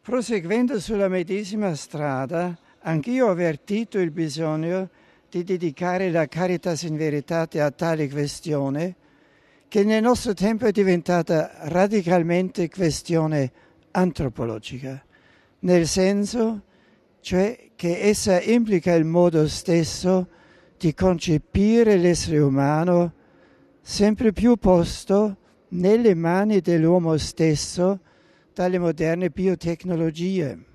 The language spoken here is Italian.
Proseguendo sulla medesima strada, anch'io ho avvertito il bisogno di dedicare la Caritas in Veritate a tale questione, che nel nostro tempo è diventata radicalmente questione antropologica, nel senso, cioè, che essa implica il modo stesso di concepire l'essere umano sempre più posto nelle mani dell'uomo stesso dalle moderne biotecnologie.